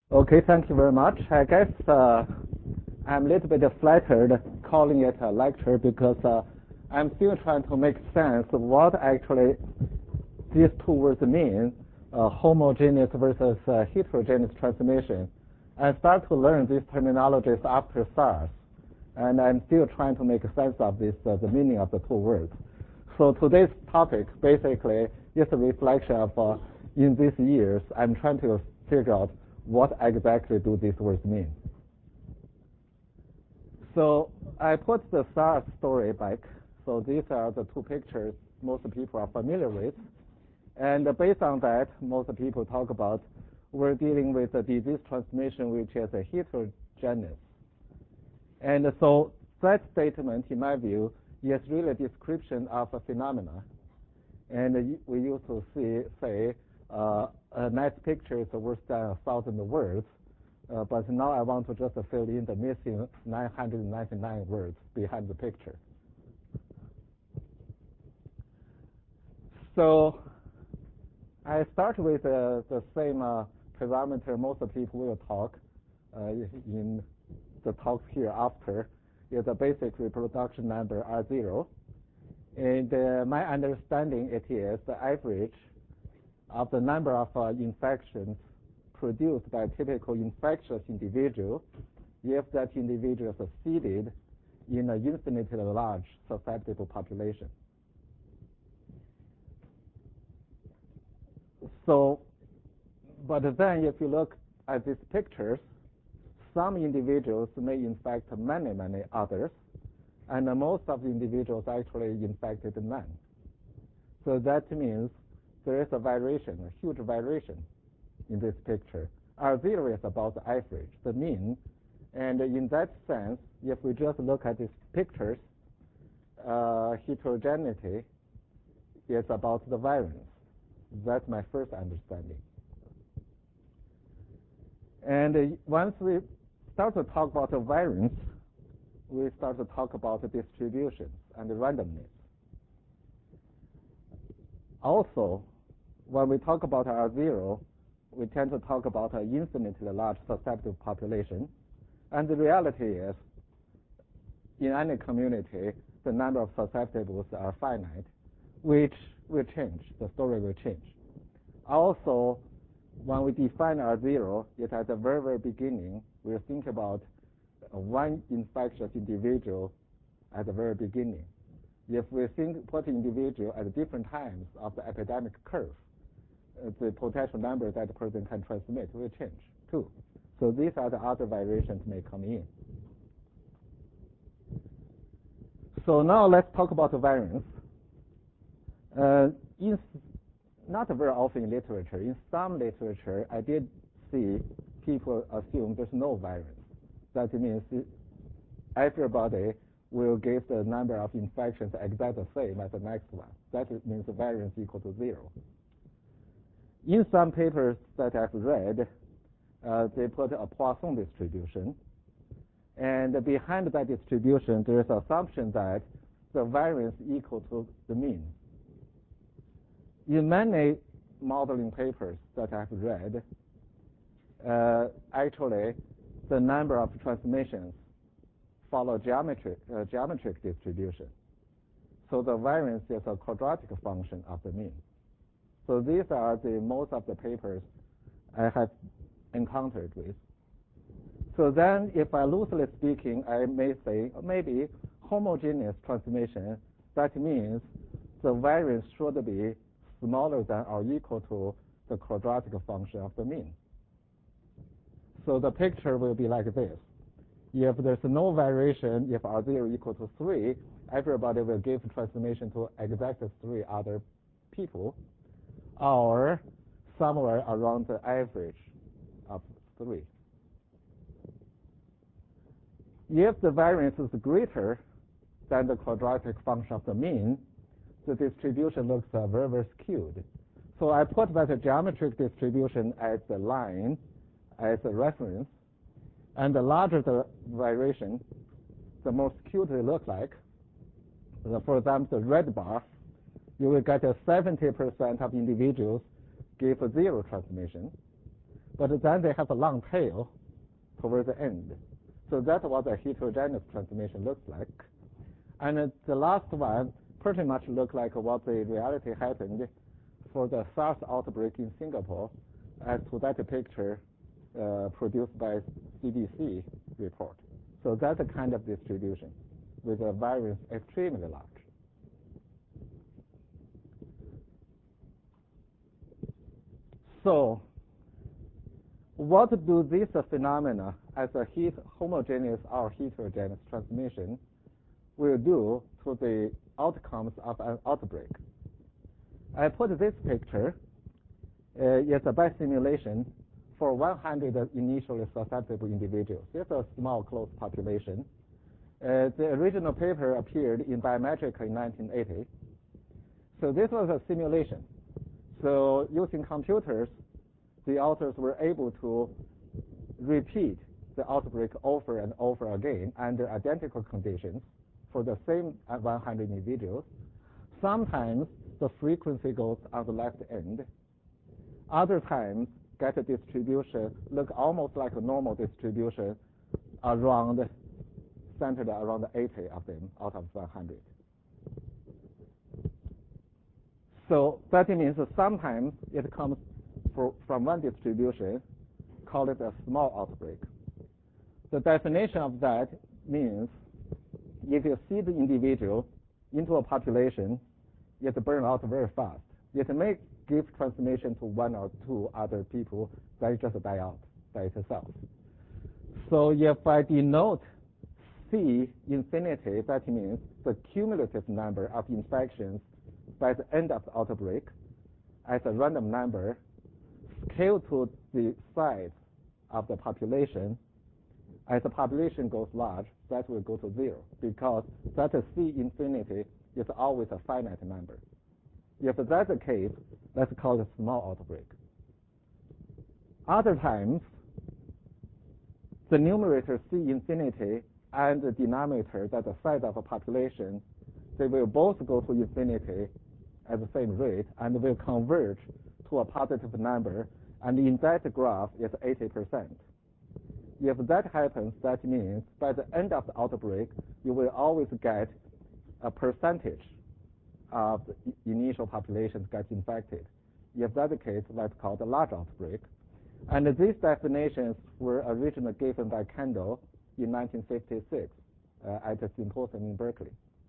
Okay, thank you very much. I guess I'm a little bit flattered calling it a lecture because I'm still trying to make sense of what actually these two words mean, homogeneous versus heterogeneous transmission. I start to learn these terminologies after SARS, and I'm still trying to make sense of this, the meaning of the two words. So today's topic basically is a reflection of, in these years, I'm trying to figure out what exactly do these words mean. So I put the SARS story back. So these are the two pictures most people are familiar with. And based on that, most people talk about we're dealing with a disease transmission which is a heterogeneous. And so that statement, in my view, is really a description of a phenomena. And we used to say a nice picture is worth than 1,000 words. But now I want to just fill in the missing 999 words behind the picture. So I start with the same parameter most people will talk in the talks here after, is a basic reproduction number R0. And my understanding it is the average of the number of infections produced by a typical infectious individual if that individual is seeded in an infinitely large susceptible population. So, but then if you look at these pictures, some individuals may infect many, many others, and most of the individuals actually infected none. So that means there is a variation, a huge variation in this picture. R0 is about the average, the mean, and in that sense, if we just look at these pictures, heterogeneity is about the variance. That's my first understanding. And once we start to talk about the variance, we start to talk about the distribution and the randomness. Also, when we talk about R0, we tend to talk about an infinitely large susceptible population. And the reality is, in any community, the number of susceptibles are finite, which will change. The story will change. Also, when we define R0, it at the very, very beginning, we'll think about one infectious individual at the very beginning. If we put individual at different times of the epidemic curve, the potential number that the person can transmit will change too. So these are the other variations may come in. So now let's talk about the variance. Not very often in literature. In some literature, I did see people assume there's no variance. That means everybody will give the number of infections exactly the same as the next one. That means the variance equal to 0. In some papers that I've read, they put a Poisson distribution. And behind that distribution, there is an assumption that the variance equal to the mean. In many modeling papers that I've read, actually, the number of transmissions follow geometric distribution. So the variance is a quadratic function of the mean. So these are the most of the papers I have encountered with. So then, if I loosely speaking, I may say maybe homogeneous transmission, that means the variance should be smaller than or equal to the quadratic function of the mean. So the picture will be like this. If there's no variation, if R0 equal to 3, everybody will give transmission to exactly 3 other people, or somewhere around the average of 3. If the variance is greater than the quadratic function of the mean, the distribution looks very, very skewed. So I put that geometric distribution as the line, as a reference, and the larger the variation, the more skewed they look like. For example, the red bar, you will get 70% of individuals give 0 transmission. but then they have a long tail towards the end. So that's what a heterogeneous transmission looks like. And the last one pretty much looks like what the reality happened for the SARS outbreak in Singapore, as to that picture produced by CDC report. So that's a kind of distribution with a variance extremely large. So what do these phenomena as a homogeneous or heterogeneous transmission will do to the outcomes of an outbreak? I put this picture. It's a by simulation for 100 initially susceptible individuals. It's a small closed population. The original paper appeared in Biometrica in 1980. So this was a simulation. So using computers, the authors were able to repeat the outbreak over and over again under identical conditions for the same 100 individuals. Sometimes the frequency goes on the left end. Other times, get a distribution look almost like a normal distribution centered around 80 of them out of 100. So that means that sometimes it comes from one distribution, call it a small outbreak. The definition of that means if you see the individual into a population, it burns out very fast. It may give transmission to one or two other people, then it just die out by itself. So if I denote C infinity, that means the cumulative number of infections by the end of the outbreak as a random number scaled to the size of the population. As the population goes large, that will go to 0 because that C infinity is always a finite number. If that's the case, let's call it a small outbreak. Other times, the numerator C infinity and the denominator, that's the size of a population, they will both go to infinity at the same rate and will converge to a positive number, and in that graph, it's 80%. If that happens, that means by the end of the outbreak, you will always get a percentage of the initial populations get infected. If that's the case, let's call it a large outbreak. And these definitions were originally given by Kendall in 1956 at a symposium in Berkeley.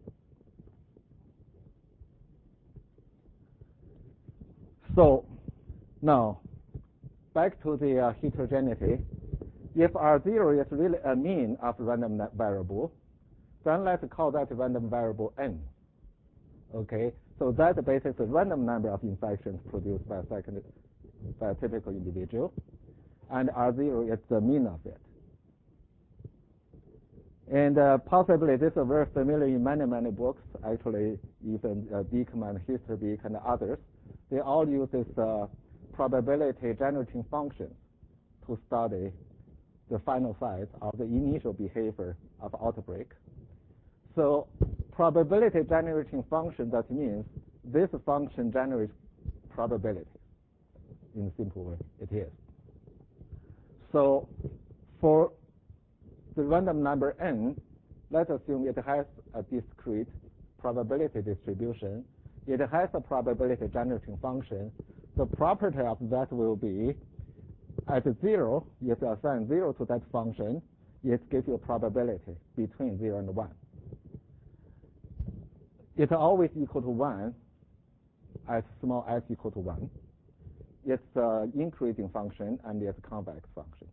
So now, back to the heterogeneity. If R0 is really a mean of random variable, then let's call that random variable n. Okay, so that's basically the random number of infections produced by a typical individual, and R0 is the mean of it. And possibly this is very familiar in many, many books, actually even Beekman, Histerbeek, and others. They all use this probability generating function to study the final size of the initial behavior of outbreak. So probability generating function, that means this function generates probability. In a simple way, it is. So for the random number n, let's assume it has a discrete probability distribution. It has a probability generating function. The property of that will be at 0, if you assign 0 to that function, it gives you a probability between 0 and 1. It's always equal to 1 as small s equal to 1. It's an increasing function and it's a convex function.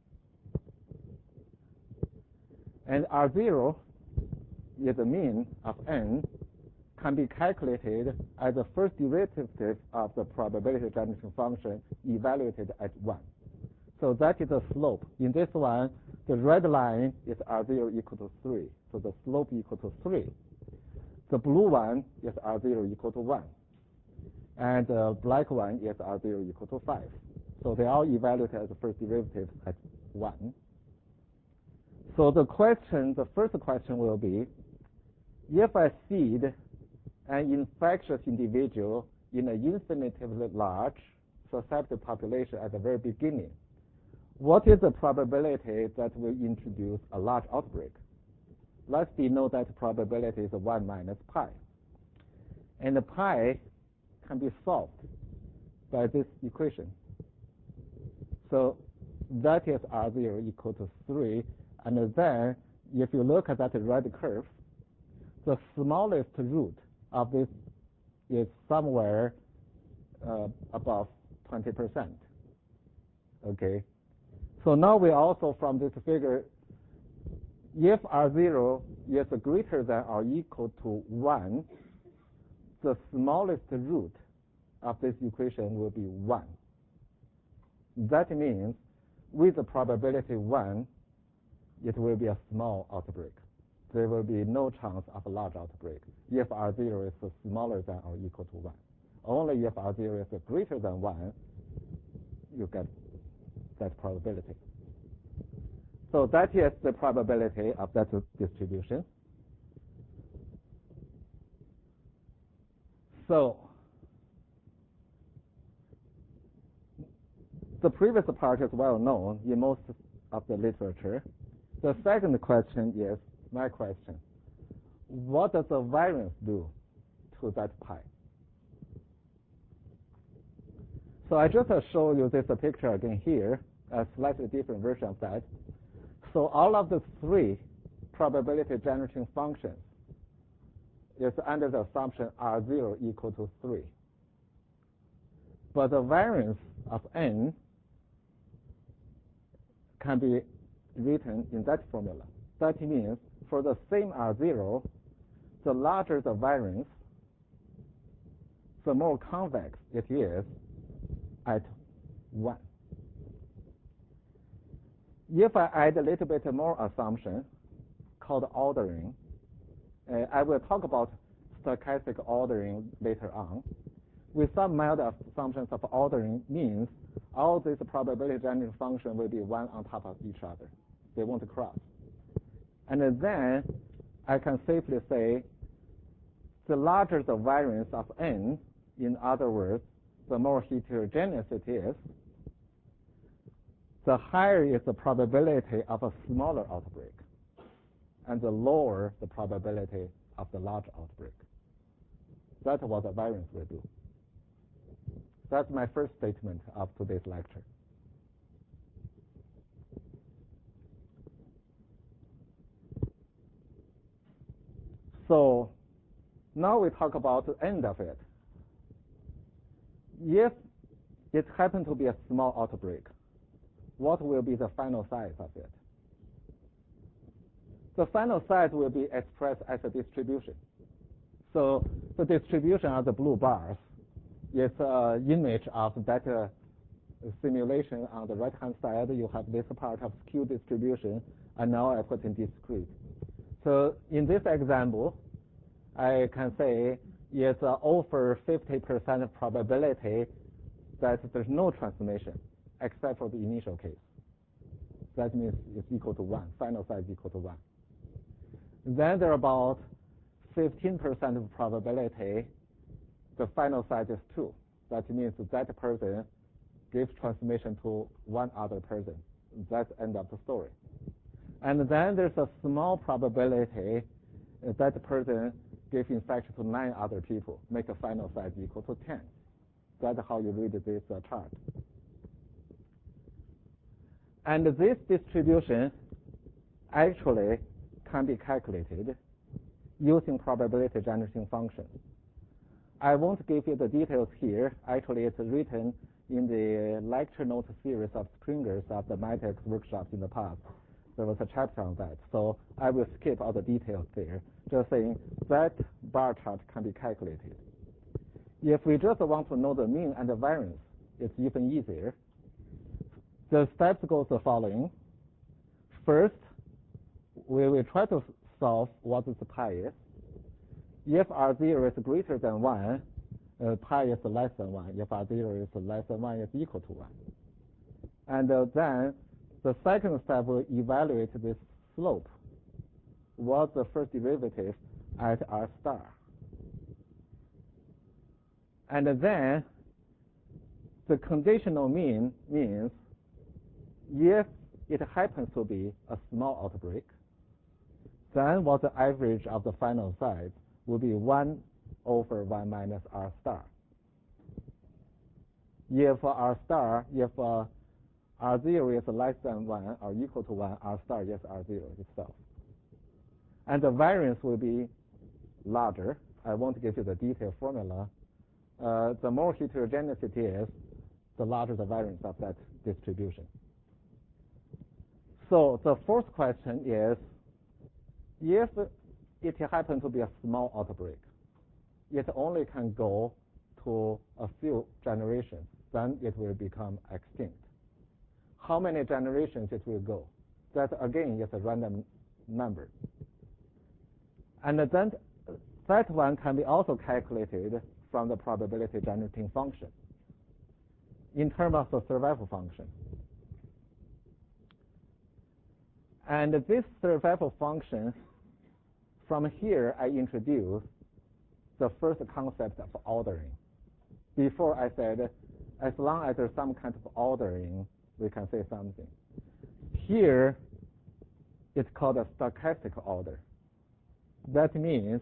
And R0 is the mean of n, can be calculated as the first derivative of the probability generating function evaluated at 1. So that is the slope. In this one, the red line is R0 equal to 3. So the slope equal to 3. The blue one is R0 equal to 1. And the black one is R0 equal to 5. So they all evaluated as the first derivative at 1. So the first question will be, if I seed an infectious individual in an infinitely large susceptible population at the very beginning, What is the probability that we introduce a large outbreak? Let's denote that probability is 1 minus pi. And the pi can be solved by this equation. So that is R0 equal to 3. And then if you look at that red curve, the smallest root of this is somewhere above 20%. Okay. So now we also, from this figure, if R0 is greater than or equal to 1, the smallest root of this equation will be 1. That means with the probability 1, it will be a small outbreak. There will be no chance of a large outbreak if R0 is smaller than or equal to 1. Only if R0 is greater than 1, you get that probability. So that is the probability of that distribution. So the previous part is well known in most of the literature. The second question is my question. What does the variance do to that pi? So I just show you this picture again here, a slightly different version of that. So all of the 3 probability generating functions is under the assumption R0 equal to 3. But the variance of n can be written in that formula. That means for the same R0, the larger the variance, the more convex it is at 1. If I add a little bit more assumption called ordering, I will talk about stochastic ordering later on. With some mild assumptions of ordering means all these probability generating functions will be one on top of each other. They won't cross. And then I can safely say the larger the variance of n, in other words, the more heterogeneous it is, the higher is the probability of a smaller outbreak, and the lower the probability of the large outbreak. That's what the variance will do. That's my first statement of today's lecture. So now we talk about the end of it. If it happened to be a small outbreak, what will be the final size of it? The final size will be expressed as a distribution. So the distribution of the blue bars is an image of that simulation on the right-hand side. You have this part of skew distribution, and now I put in discrete. So in this example, I can say it's over 50% probability that there's no transformation except for the initial case. That means it's equal to 1, final size equal to 1. Then there are about 15% of probability the final size is 2. That means that person gives transformation to one other person. That's the end of the story. And then there's a small probability that person gives infection to 9 other people, make a final size equal to 10. That's how you read this chart. And this distribution actually can be calculated using probability generating functions. I won't give you the details here. Actually, it's written in the lecture note series of Springer's of the MITEX workshops in the past. There was a chapter on that. So I will skip all the details there. Just saying that bar chart can be calculated. If we just want to know the mean and the variance, it's even easier. The steps goes the following. First, we will try to solve what this pi is. If R0 is greater than 1, pi is less than 1. If R0 is less than 1, it's equal to 1. And then the second step will evaluate this slope. What's the first derivative at R star? And then the conditional mean means If it happens to be a small outbreak, then what the average of the final size will be 1 over 1 minus R star. If R0 is less than 1 or equal to 1, R star is R0 itself. And the variance will be larger. I won't give you the detailed formula. The more heterogeneity is, the larger the variance of that distribution. So the fourth question is, if it happens to be a small outbreak, it only can go to a few generations, then it will become extinct. How many generations it will go? That again is a random number. And then that one can be also calculated from the probability generating function in terms of the survival function. And this survival function, from here I introduce the first concept of ordering. Before I said, as long as there's some kind of ordering, we can say something. Here, it's called a stochastic order. That means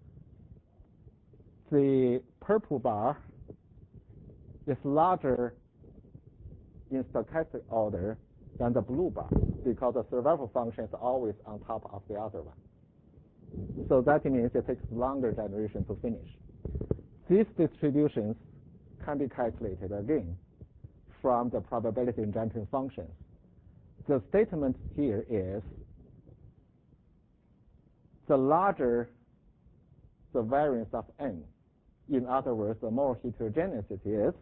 the purple bar is larger in stochastic order than the blue bar, because the survival function is always on top of the other one. So that means it takes longer generation to finish. These distributions can be calculated again from the probability generating functions. The statement here is, the larger the variance of n, in other words, the more heterogeneity is,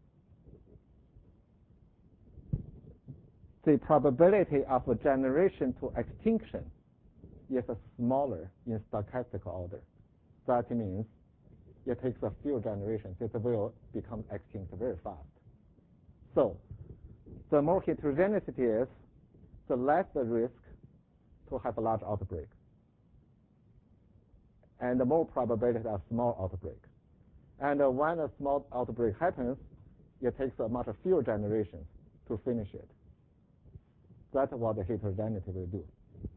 the probability of a generation to extinction is smaller in stochastic order. That means it takes a few generations. It will become extinct very fast. So the more heterogeneity is, the less the risk to have a large outbreak, and the more probability of small outbreak. And when a small outbreak happens, it takes a much fewer generations to finish it. That's what the heterogeneity will do.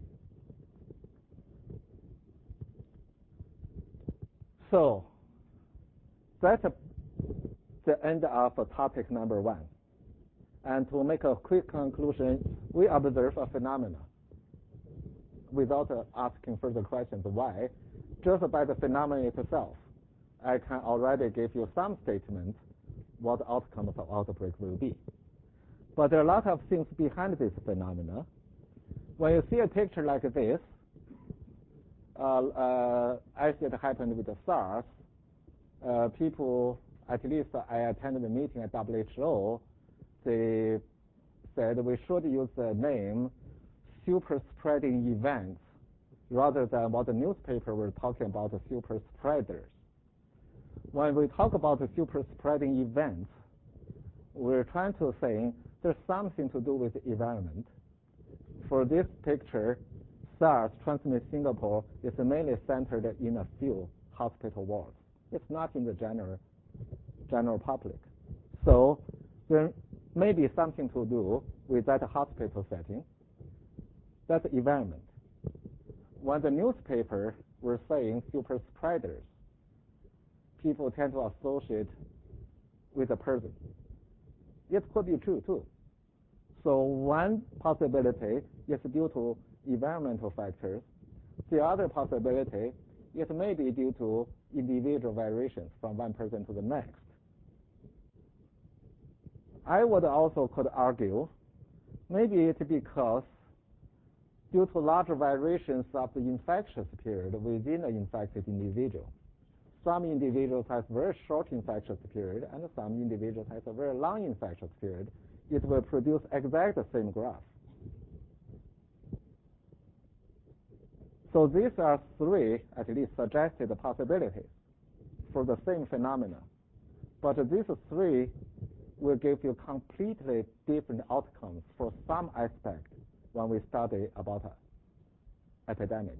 So that's the end of topic number 1. And to make a quick conclusion, we observe a phenomena without asking further questions why. Just by the phenomenon itself, I can already give you some statement what the outcome of the outbreak will be. But there are a lot of things behind this phenomena. When you see a picture like this, as it happened with the SARS, people, at least I attended a meeting at WHO, they said we should use the name super spreading events rather than what the newspaper were talking about, the super spreaders. When we talk about the super spreading events, we're trying to say there's something to do with the environment. For this picture, SARS transmitted Singapore is mainly centered in a few hospital wards. It's not in the general public. So there may be something to do with that hospital setting. That's the environment. When the newspaper were saying super spreaders, people tend to associate with a person. It could be true too. So one possibility is due to environmental factors. The other possibility, it may be due to individual variations from one person to the next. I would also could argue maybe it's because due to larger variations of the infectious period within an infected individual. Some individuals have very short infectious period, and some individuals have a very long infectious period. It will produce exactly the same graph. So these are 3, at least, suggested possibilities for the same phenomena. But these 3 will give you completely different outcomes for some aspect when we study about an epidemic.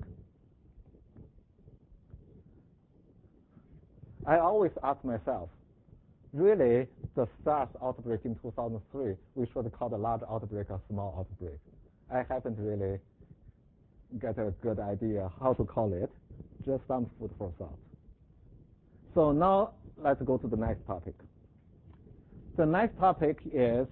I always ask myself, really, the SARS outbreak in 2003, we should call the large outbreak a small outbreak. I haven't really get a good idea how to call it, just some food for thought. So now let's go to the next topic. The next topic is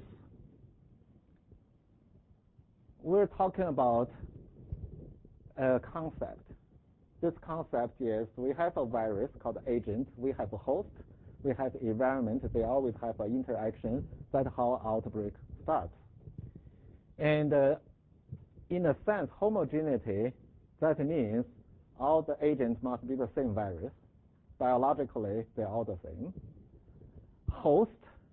we're talking about a concept. This concept is we have a virus called agent, we have a host, we have environment, they always have an interaction. That's how outbreak starts. And in a sense, homogeneity, that means all the agents must be the same virus. Biologically, they're all the same. Host,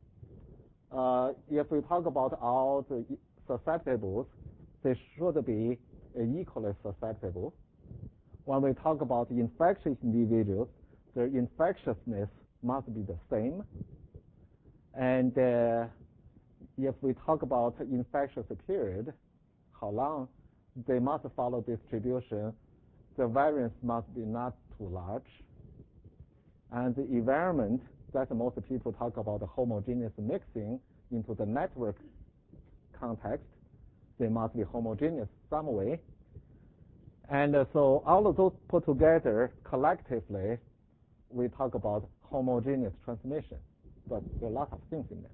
if we talk about all the susceptibles, they should be equally susceptible. When we talk about infectious individuals, their infectiousness must be the same. And if we talk about infectious period, how long, they must follow distribution. The variance must be not too large. And the environment, that most people talk about the homogeneous mixing into the network context, they must be homogeneous some way. And so all of those put together collectively, we talk about homogeneous transmission. But there are lots of things in that.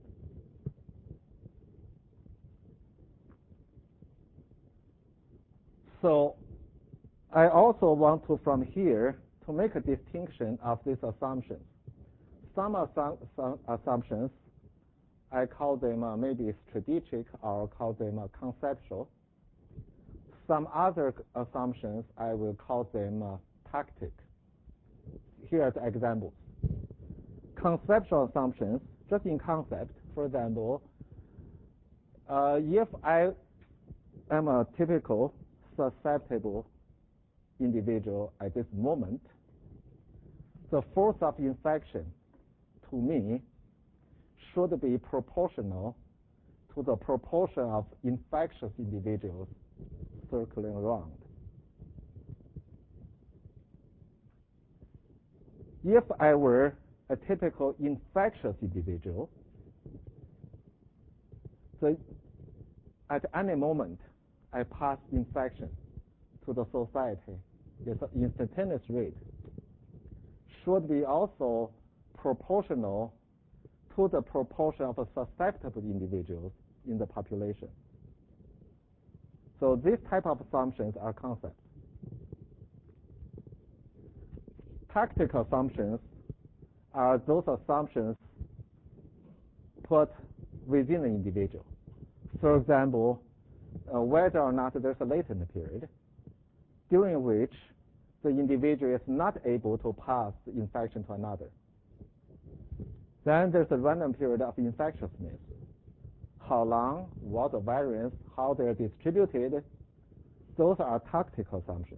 So I also want to, from here, to make a distinction of these assumptions. Some assumptions, I call them maybe strategic or call them conceptual. Some other assumptions, I will call them tactic. Here are the examples. Conceptual assumptions, just in concept, for example, if I am a typical susceptible individual at this moment, the force of infection to me should be proportional to the proportion of infectious individuals circling around. If I were a typical infectious individual, so at any moment I pass infection to the society, it's an instantaneous rate, should be also proportional to the proportion of susceptible individuals in the population. So these type of assumptions are concepts. Tactical assumptions are those assumptions put within the individual. For example, whether or not there's a latent period during which the individual is not able to pass the infection to another. Then there's a random period of infectiousness. How long, what the variance, how they're distributed, those are tactical assumptions.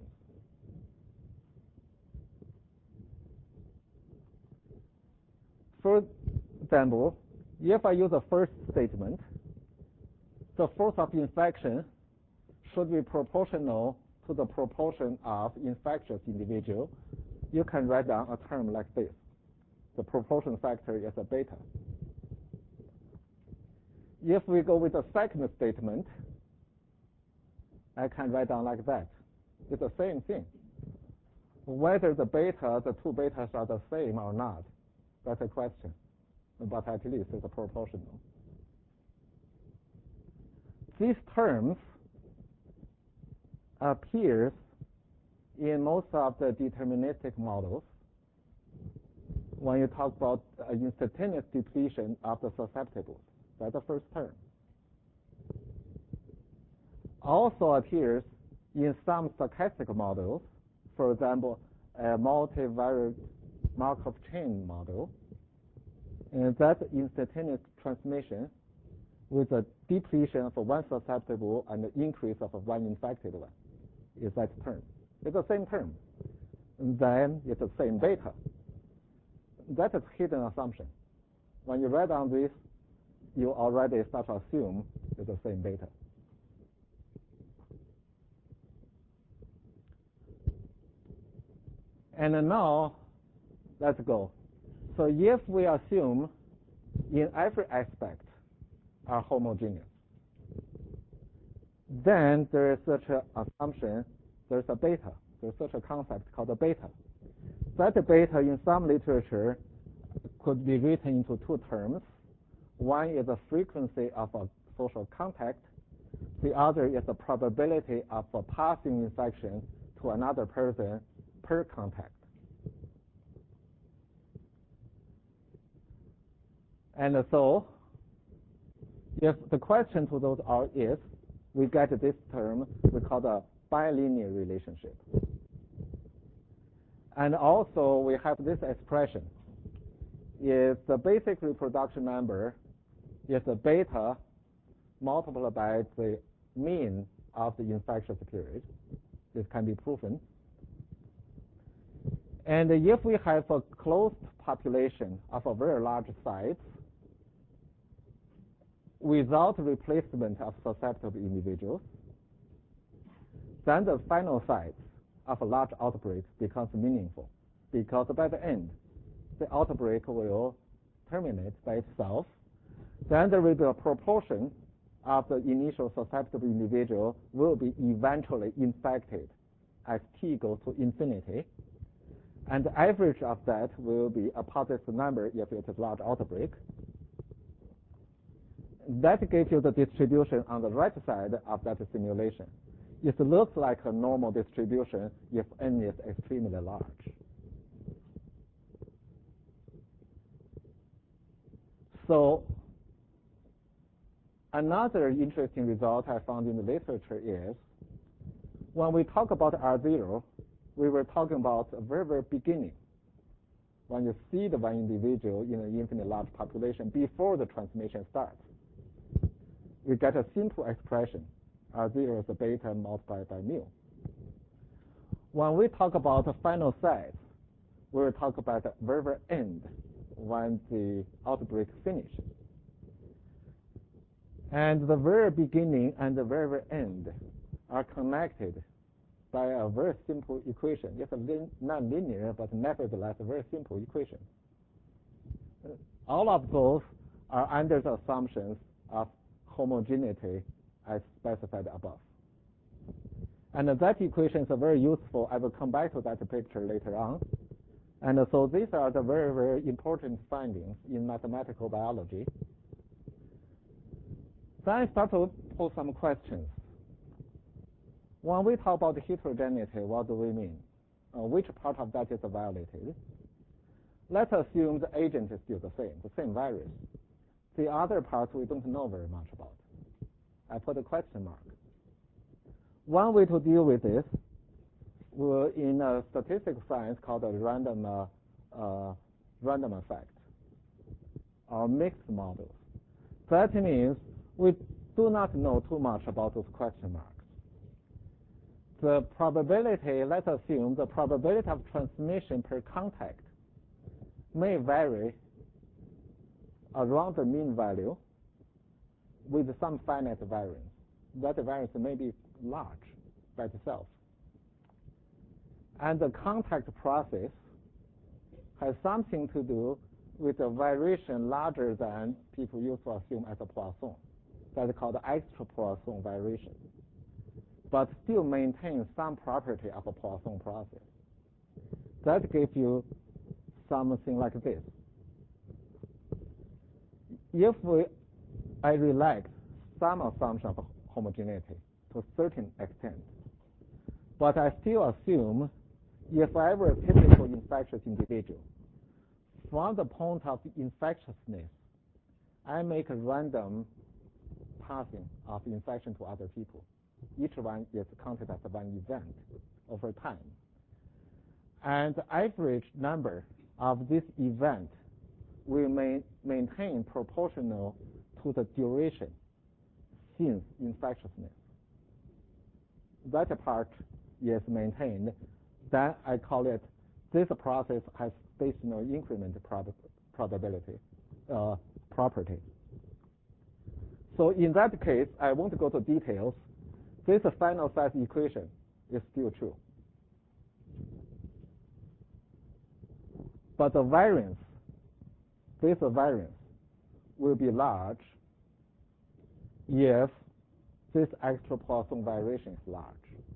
For example, if I use the first statement, the force of infection should be proportional to the proportion of infectious individual. You can write down a term like this. The proportion factor is a beta. If we go with the second statement, I can write down like that. It's the same thing. Whether the two betas are the same or not, that's a question. But at least it's proportional. These terms appears in most of the deterministic models when you talk about instantaneous depletion of the susceptibles. That's the first term. Also appears in some stochastic models, for example, a multivariate Markov chain model, and that's instantaneous transmission with a depletion of one susceptible and an increase of one infected one. Is that term? It's the same term. And then it's the same beta. That is hidden assumption. When you write down this, you already start to assume it's the same beta. And now, let's go. So if we assume in every aspect are homogeneous. Then there is such an assumption, there's a beta. There's such a concept called a beta. That beta in some literature could be written into two terms. One is the frequency of a social contact. The other is the probability of a passing infection to another person per contact. And so, if the question to those are is, we get this term we call the bilinear relationship. And also, we have this expression. If the basic reproduction number is the beta multiplied by the mean of the infectious period, this can be proven. And if we have a closed population of a very large size, without replacement of susceptible individuals, then the final size of a large outbreak becomes meaningful, because by the end, the outbreak will terminate by itself. Then there will be a proportion of the initial susceptible individual will be eventually infected as t goes to infinity. And the average of that will be a positive number if it is a large outbreak. That gives you the distribution on the right side of that simulation. It looks like a normal distribution if n is extremely large. So another interesting result I found in the literature is when we talk about R0, we were talking about the very, very beginning. When you see the one individual in an infinitely large population before the transmission starts, we get a simple expression. R0 is the beta multiplied by mu. When we talk about the final size, we will talk about the very, very end when the outbreak finishes. And the very beginning and the very, very end are connected by a very simple equation. It's a non-linear, but nevertheless a very simple equation. All of those are under the assumptions of homogeneity as specified above. And that equation is very useful. I will come back to that picture later on. And so these are the very, very important findings in mathematical biology. Then I start to pose some questions. When we talk about heterogeneity, what do we mean? Which part of that is violated? Let's assume the agent is still the same virus. The other parts we don't know very much about. I put a question mark. One way to deal with this will in a statistical science called a random effect or mixed models. That means we do not know too much about those question marks. The probability, let's assume the probability of transmission per contact may vary around the mean value with some finite variance. That variance may be large by itself. And the contact process has something to do with a variation larger than people used to assume as a Poisson. That's called the extra Poisson variation, but still maintains some property of a Poisson process. That gives you something like this. If I relax some assumption of homogeneity to a certain extent, but I still assume if I have a typical infectious individual, from the point of infectiousness, I make a random passing of infection to other people. Each one is counted as one event over time. And the average number of this event will maintain proportional to the duration since infectiousness. That part is maintained. Then I call it, this process has stationary increment probability property. So in that case, I won't go to details. This final size equation is still true. But the variance, this variance, will be large if this extra Poisson variation is large.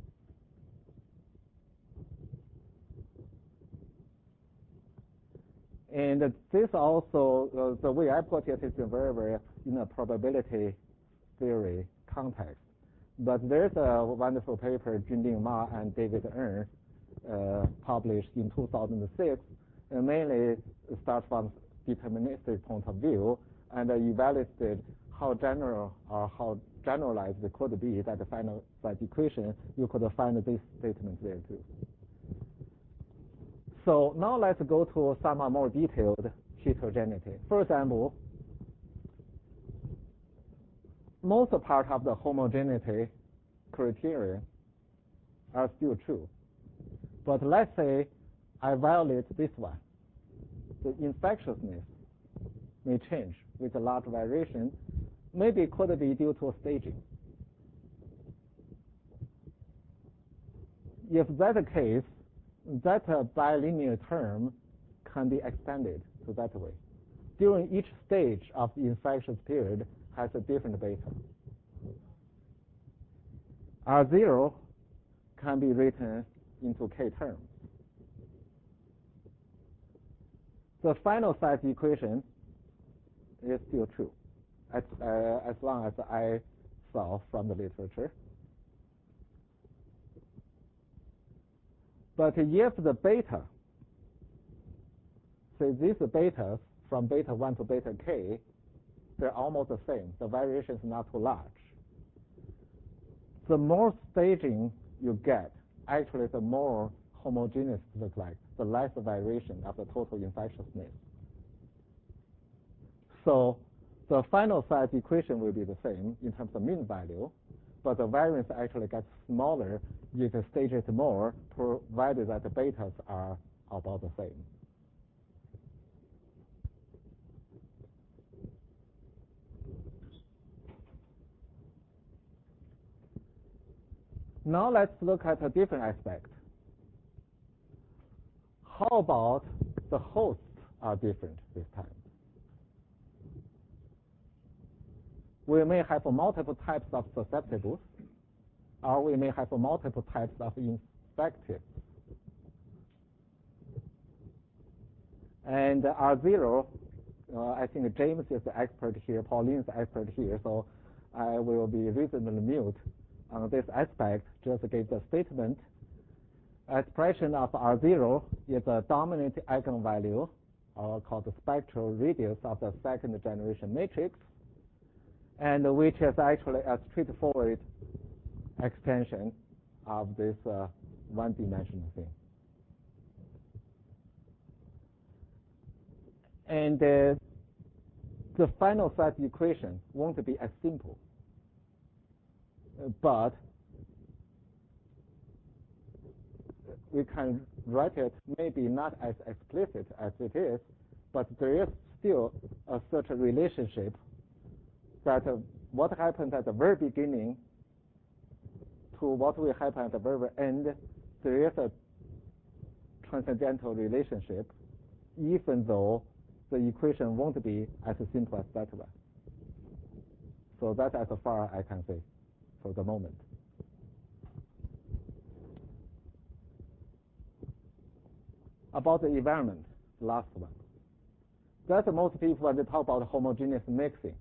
And this also, the way I put it is very in a probability theory context. But there's a wonderful paper, Junling Ma and David Ern, published in 2006, and mainly starts from deterministic point of view and evaluated how general or how generalized it could be that the final size equation. You could find this statement there too. So now let's go to some more detailed heterogeneity. For example, most part of the homogeneity criteria are still true. But let's say I violate this one. The infectiousness may change with a large variation. Maybe it could be due to staging. If that's the case, that bilinear term can be extended to that way. During each stage of the infectious period has a different beta. R0 can be written into K terms. The final size equation is still true, as long as I saw from the literature. But if the beta, say these betas from beta 1 to beta k, they're almost the same. The variation is not too large. The more staging you get, actually the more homogeneous it looks like, the less the variation of the total infectiousness. So the final size equation will be the same in terms of mean value, but the variance actually gets smaller if you stage it more, provided that the betas are about the same. Now let's look at a different aspect. How about the hosts are different this time? We may have multiple types of susceptibles, or we may have multiple types of infected. And R0, I think James is the expert here, Pauline is the expert here, so I will be reasonably mute on this aspect, just give the statement. Expression of R0 is a dominant eigenvalue, or called the spectral radius of the second generation matrix, and which is actually a straightforward extension of this one-dimensional thing. And the final size equation won't be as simple, but we can write it maybe not as explicit as it is, but there is still such a relationship that what happened at the very beginning to what will happen at the very end, there is a transcendental relationship, even though the equation won't be as simple as that one. So that's as far as I can say for the moment. About the environment, the last one. That's most people when they talk about homogeneous mixing.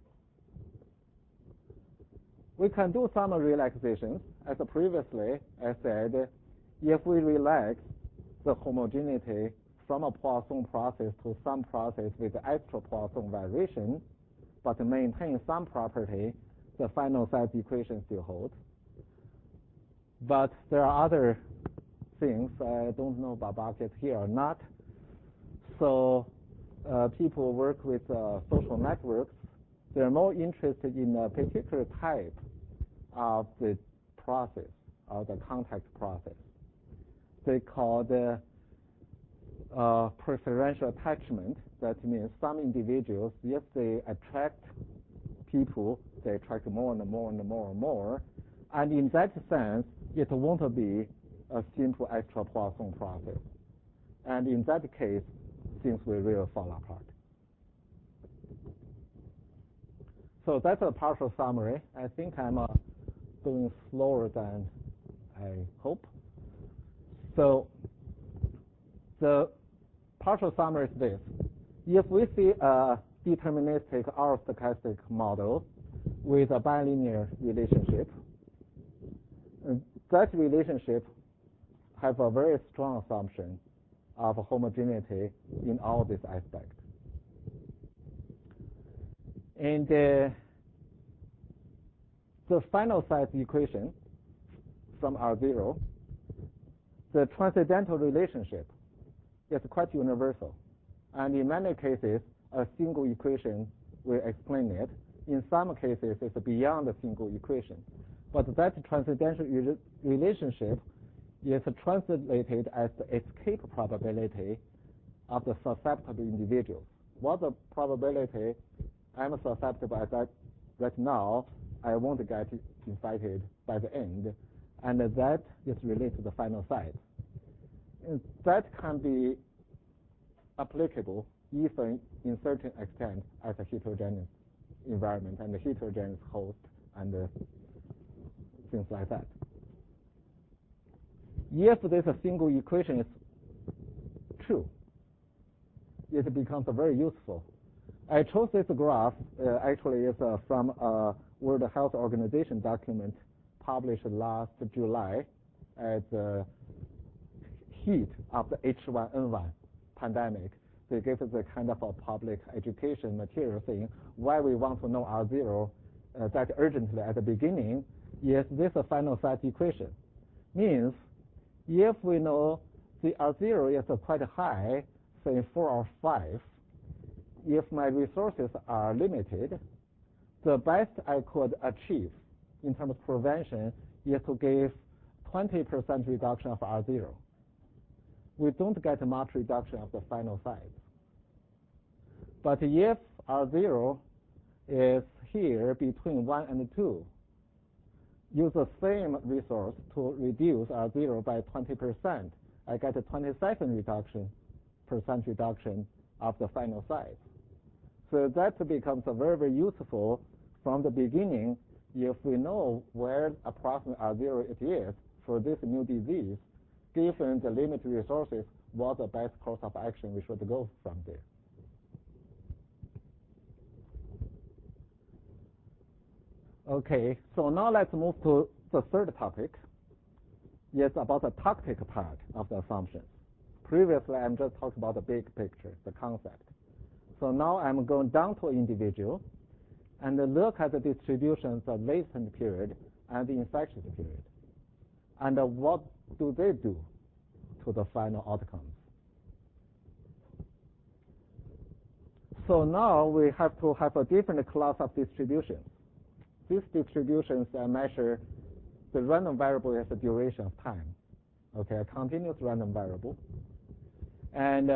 We can do some relaxations. As previously I said, if we relax the homogeneity from a Poisson process to some process with extra Poisson variation, but maintain some property, the final size equation still holds. But there are other things. I don't know Babak is here or not. So people work with social networks. They're more interested in a particular type of the process, or the contact process. They call the preferential attachment. That means some individuals, if they attract people, they attract more and more and more and more. And in that sense, it won't be a simple extra Poisson process. And in that case, things will really fall apart. So that's a partial summary. I think I'm doing slower than I hope. So the partial summary is this. If we see a deterministic or stochastic model with a bilinear relationship, that relationship has a very strong assumption of homogeneity in all these aspects. And the final size equation from R0, the transcendental relationship is quite universal. And in many cases, a single equation will explain it. In some cases, it's beyond a single equation. But that transcendental relationship is translated as the escape probability of the susceptible individuals. What's the probability I'm susceptible at that right now, I won't get infected by the end, and that is related to the final size. And that can be applicable even in certain extent as a heterogeneous environment and a heterogeneous host and things like that. If this single equation is true, it becomes very useful. I chose this graph, actually it's from a World Health Organization document published last July at the heat of the H1N1 pandemic. They gave us a kind of a public education material saying why we want to know R0 that urgently at the beginning. Is this a final size equation? Means if we know the R0 is quite high, say 4 or 5, if my resources are limited, the best I could achieve in terms of prevention is to give 20% reduction of R0. We don't get much reduction of the final size. But if R0 is here between 1 and 2, use the same resource to reduce R0 by 20%, I get a 27% reduction of the final size. So that becomes very, very useful from the beginning if we know where approximately R0 it is for this new disease, given the limited resources, what the best course of action we should go from there. Okay, so now let's move to the third topic. It's about the tactic part of the assumptions. Previously, I'm just talking about the big picture, the concept. So now I'm going down to individual and look at the distributions of latent period and the infectious period. And what do they do to the final outcomes? So now we have to have a different class of distributions. These distributions measure the random variable as the duration of time. Okay, a continuous random variable. And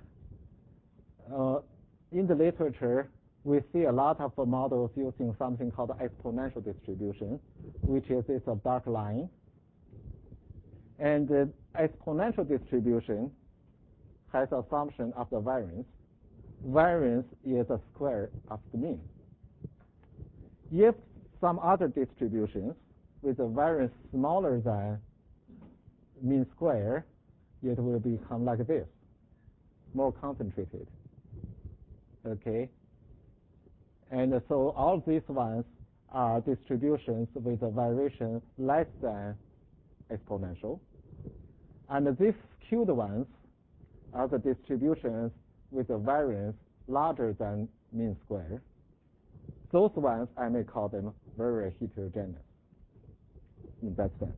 in the literature, we see a lot of models using something called exponential distribution, which is this dark line. And the exponential distribution has assumption of the variance. Variance is a square of the mean. If some other distributions with a variance smaller than mean square, it will become like this, more concentrated. Okay? And so all these ones are distributions with a variation less than exponential. And these skewed ones are the distributions with a variance larger than mean square. Those ones, I may call them very heterogeneous in that sense.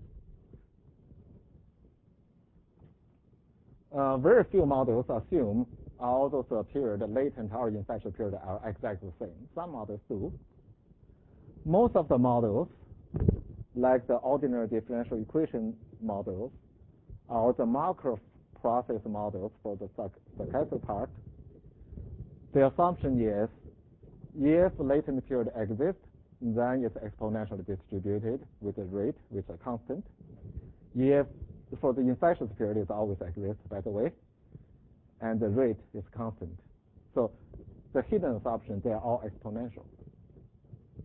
Very few models assume all those periods, latent or infectious period, are exactly the same. Some models do. Most of the models, like the ordinary differential equation models or the Markov process models for the stochastic part, the assumption is if latent period exists, then it's exponentially distributed with a rate, with a constant. If for the infectious period, it always exists, by the way, and the rate is constant. So the hidden assumptions, they are all exponential.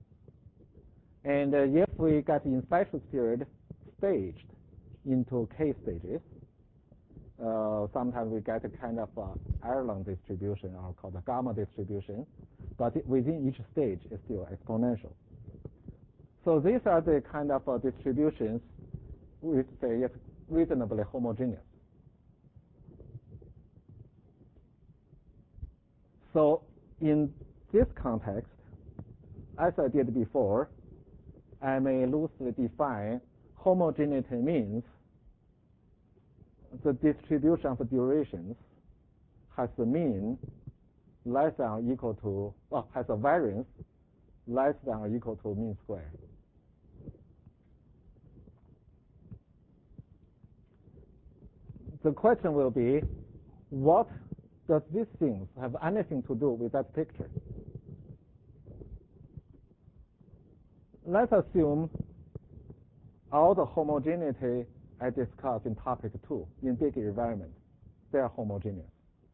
And if we get the infectious period staged into k stages, sometimes we get a kind of Ireland distribution, or called a gamma distribution, but within each stage is still exponential. So these are the kind of distributions we say is reasonably homogeneous. So in this context, as I did before, I may loosely define homogeneity means the distribution of durations has a mean less than or equal to, well, has a variance less than or equal to mean square. The question will be, what does these things have anything to do with that picture? Let's assume all the homogeneity I discussed in topic 2 in big environment, they are homogeneous.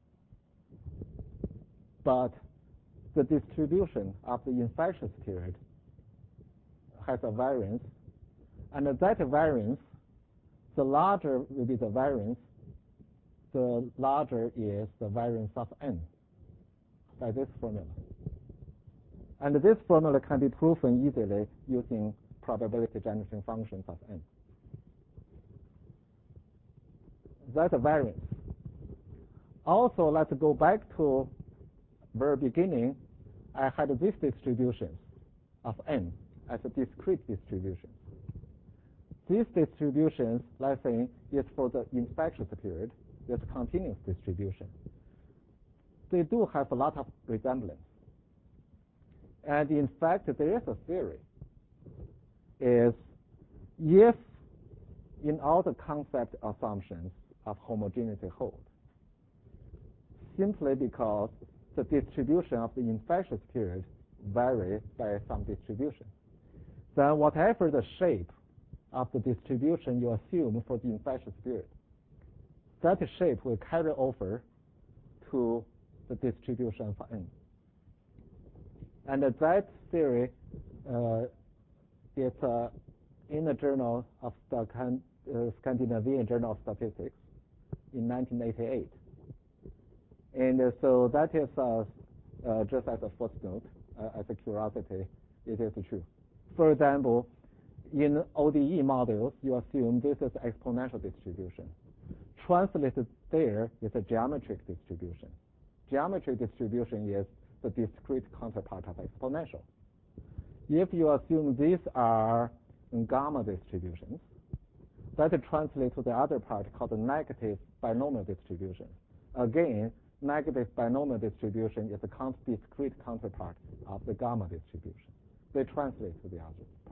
But the distribution of the infectious period has a variance, and that variance, the larger will be the variance, the larger is the variance of n by this formula. And this formula can be proven easily using probability generation functions of n. That's a variance. Also, let's go back to very beginning. I had this distribution of n as a discrete distribution. These distributions, let's say, is for the infectious period. It's a continuous distribution. They do have a lot of resemblance. And in fact, there is a theory, is if in all the concept assumptions of homogeneity hold, simply because the distribution of the infectious period vary by some distribution, then whatever the shape of the distribution you assume for the infectious period, that shape will carry over to the distribution for n. And that theory is in the Journal of the Scandinavian Journal of Statistics in 1988. And so that is just as a footnote, as a curiosity, it is true. For example, in ODE models, you assume this is exponential distribution. Translated there is a geometric distribution. Geometric distribution is the discrete counterpart of exponential. If you assume these are gamma distributions, that translates to the other part called the negative binomial distribution. Again, negative binomial distribution is a discrete counterpart of the gamma distribution. They translate to the other part.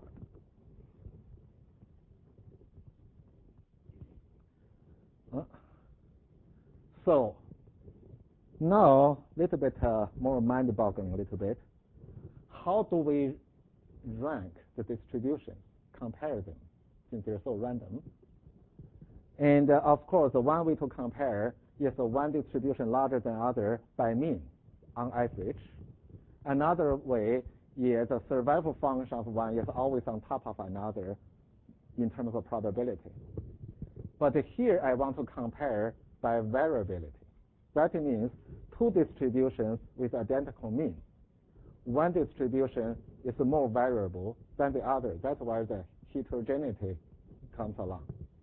So now, a little bit more mind-boggling a little bit. How do we rank the distributions, compare them, since they're so random? And of course, one way to compare is one distribution larger than other by mean on average. Another way is a survival function of one is always on top of another in terms of probability. But here I want to compare by variability. That means two distributions with identical mean. One distribution is more variable than the other. That's why the heterogeneity comes along.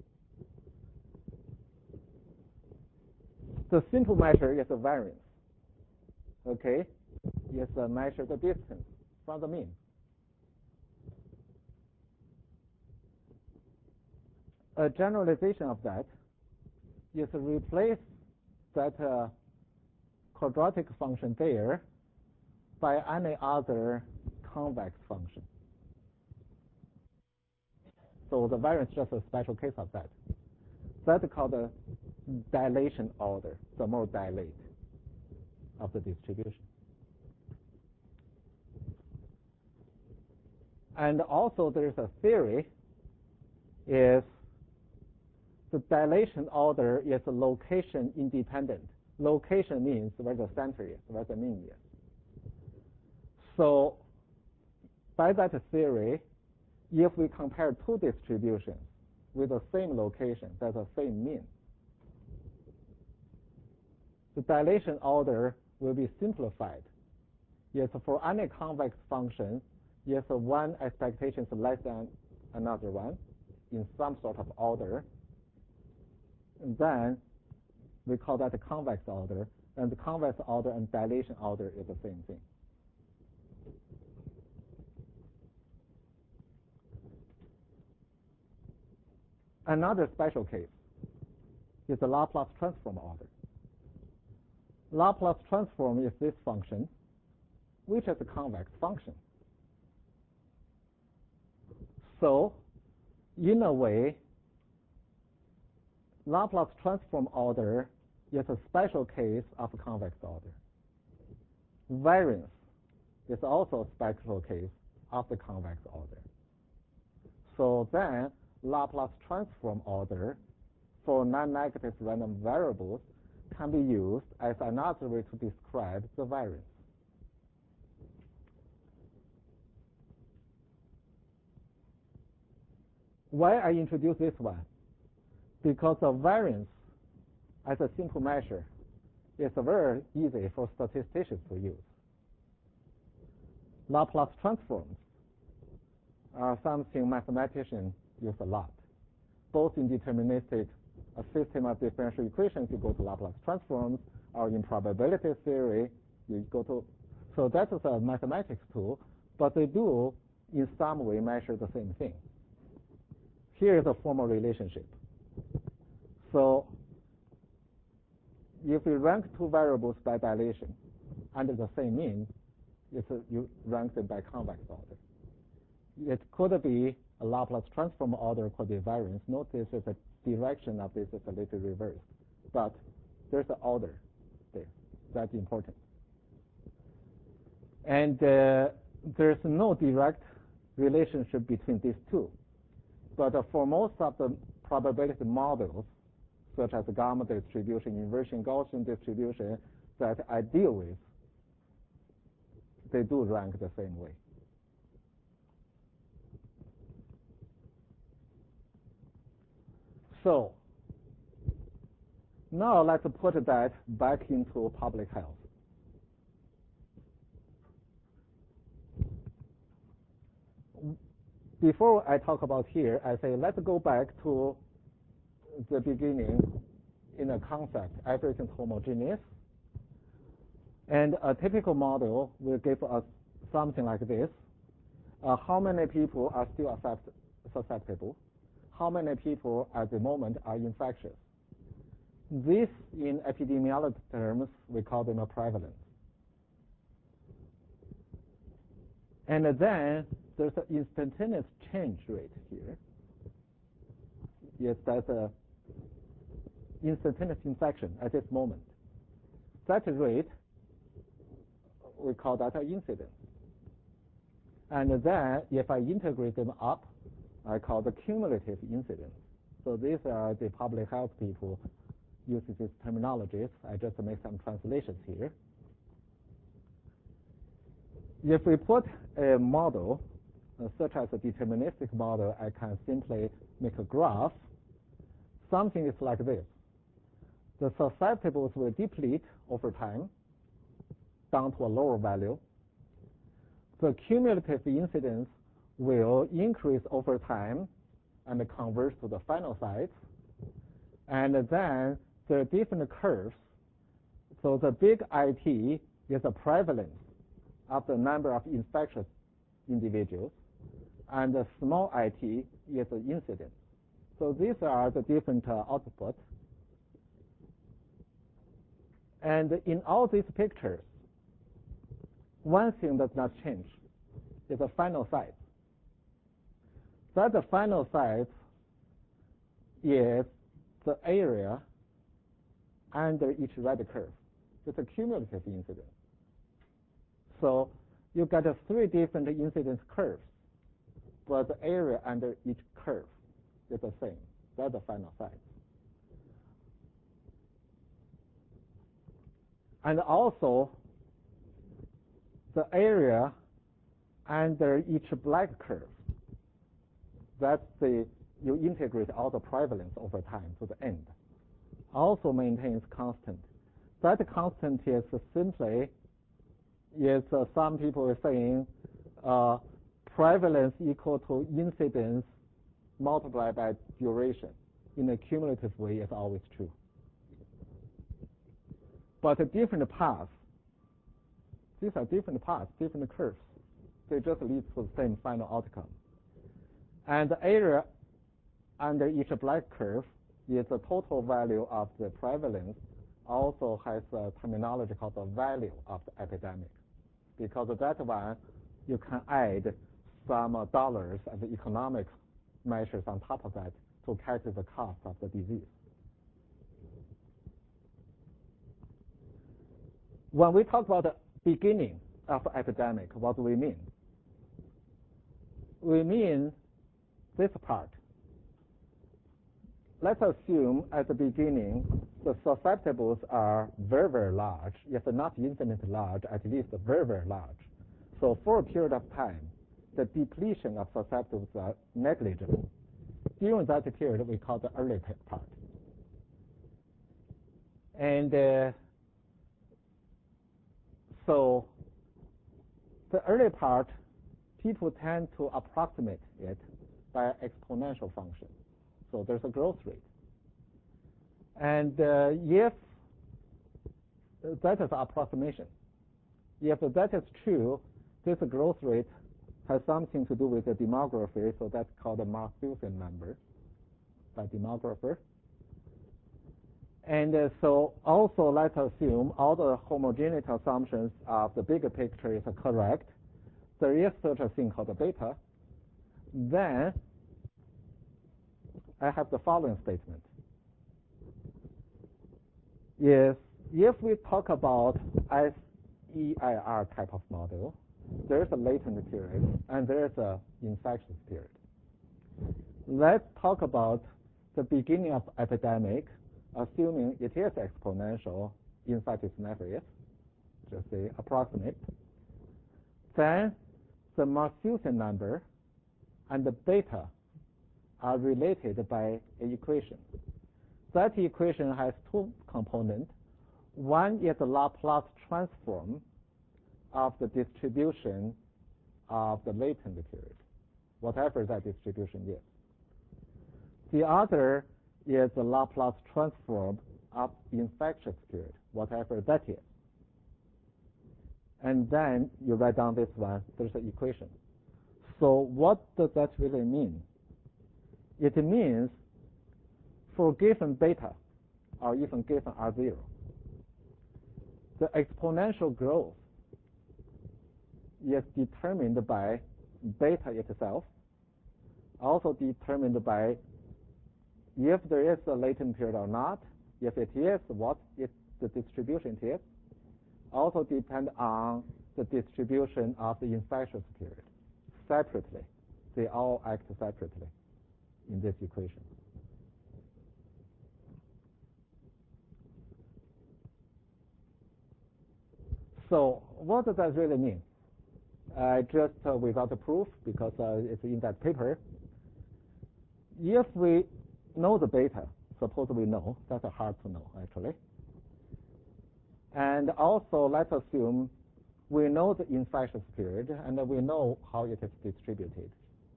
The simple measure is a variance. Okay? It's a measure the distance from the mean. A generalization of that is to replace that quadratic function there by any other convex function. So the variance is just a special case of that. That's called the dilation order, the more dilate of the distribution. And also there's a theory is the dilation order is location independent. Location means where the center is, where the mean is. So by that theory, if we compare two distributions with the same location, that's the same mean, the dilation order will be simplified. Yes, for any convex function, yes, one expectation is less than another one in some sort of order. And then we call that the convex order, and the convex order and dilation order is the same thing. Another special case is the Laplace transform order. Laplace transform is this function, which is a convex function. So, in a way, Laplace transform order is a special case of a convex order. Variance is also a special case of the convex order. So then, Laplace transform order for non-negative random variables can be used as another way to describe the variance. Why I introduce this one? Because the variance as a simple measure is very easy for statisticians to use. Laplace transforms are something mathematicians use a lot. Both in deterministic a system of differential equations, you go to Laplace transforms, or in probability theory, you go to. So that is a mathematics tool, but they do in some way measure the same thing. Here is a formal relationship. So if you rank two variables by dilation under the same mean, you rank them by convex order. It could be a Laplace transform order, could be variance. Notice that the direction of this is a little reversed, but there's an order there. That's important. And there's no direct relationship between these two. But for most of the probability models, such as the gamma distribution, inversion Gaussian distribution, that I deal with, they do rank the same way. So now let's put that back into public health. Before I talk about here, I say let's go back to the beginning in a concept, everything's homogeneous. And a typical model will give us something like this. How many people are still susceptible? How many people at the moment are infectious? This, in epidemiology terms, we call them a prevalence. And then there's an instantaneous change rate here. Yes, that's a instantaneous infection at this moment. That rate, we call that an incidence. And then if I integrate them up, I call the cumulative incidence. So these are the public health people using these terminologies. I just make some translations here. If we put a model, such as a deterministic model, I can simply make a graph. Something is like this. The susceptibles will deplete over time down to a lower value. The cumulative incidence will increase over time and converge to the final size. And then there are different curves. So the big IT is the prevalence of the number of infectious individuals, and the small IT is the incidence. So these are the different outputs. And in all these pictures, one thing does not change is the final size. That the final size is the area under each red curve. It's a cumulative incidence. So you get three different incidence curves, but the area under each curve is the same. That's the final size. And also, the area under each black curve you integrate all the prevalence over time to the end, also maintains constant. That constant is simply some people are saying prevalence equal to incidence multiplied by duration. In a cumulative way, is always true. But a different paths, these are different paths, different curves. They just lead to the same final outcome. And the area under each black curve is the total value of the prevalence, also has a terminology called the value of the epidemic. Because of that one, you can add some dollars and the economic measures on top of that to calculate the cost of the disease. When we talk about the beginning of epidemic, what do we mean? We mean this part. Let's assume at the beginning the susceptibles are very, very large, if not infinitely large, at least very, very large. So for a period of time, the depletion of susceptibles are negligible. During that period, we call the early part. And so the early part, people tend to approximate it by an exponential function. So there's a growth rate. And if that is approximation, if that is true, this growth rate has something to do with the demography, so that's called the Malthusian number by demographer. And so also let's assume all the homogeneity assumptions of the bigger picture is correct. There is such a thing called the beta. Then I have the following statement. Is if we talk about SEIR type of model, there's a latent period and there's a infectious period. Let's talk about the beginning of epidemic, assuming it is exponential. In fact, it's never is. Just say approximate. Then the Malthusian number and the beta are related by an equation. That equation has two components. One is the Laplace transform of the distribution of the latent period, whatever that distribution is. The other is the Laplace transform of infectious period, whatever that is. And then you write down this one, there's an equation. So what does that really mean? It means for given beta, or even given R0, the exponential growth is determined by beta itself, also determined by if there is a latent period or not, if it is, what is the distribution it is, also depend on the distribution of the infectious period separately. They all act separately in this equation. So what does that really mean? Just without the proof, because it's in that paper. If we know the beta, suppose we know, that's hard to know actually. And also let's assume we know the infectious period and we know how it is distributed.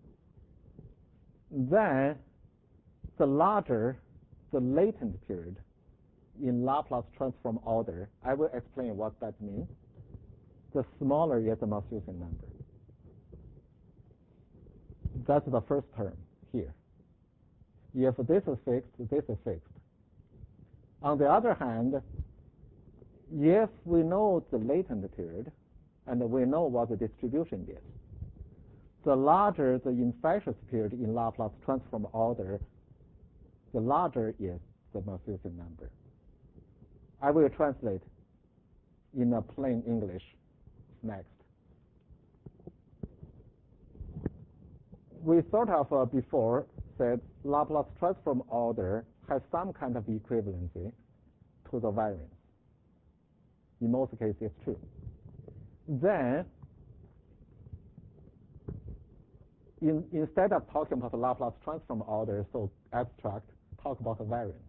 Then the larger the latent period in Laplace transform order, I will explain what that means. The smaller is the Malthusian number. That's the first term here. If this is fixed, this is fixed. On the other hand, if we know the latent period and we know what the distribution is, the larger the infectious period in Laplace transform order, the larger is the Malthusian number. I will translate in a plain English next. We sort of before said Laplace transform order has some kind of equivalency to the variance. In most cases, it's true. Then instead of talking about the Laplace transform order, so abstract, talk about the variance.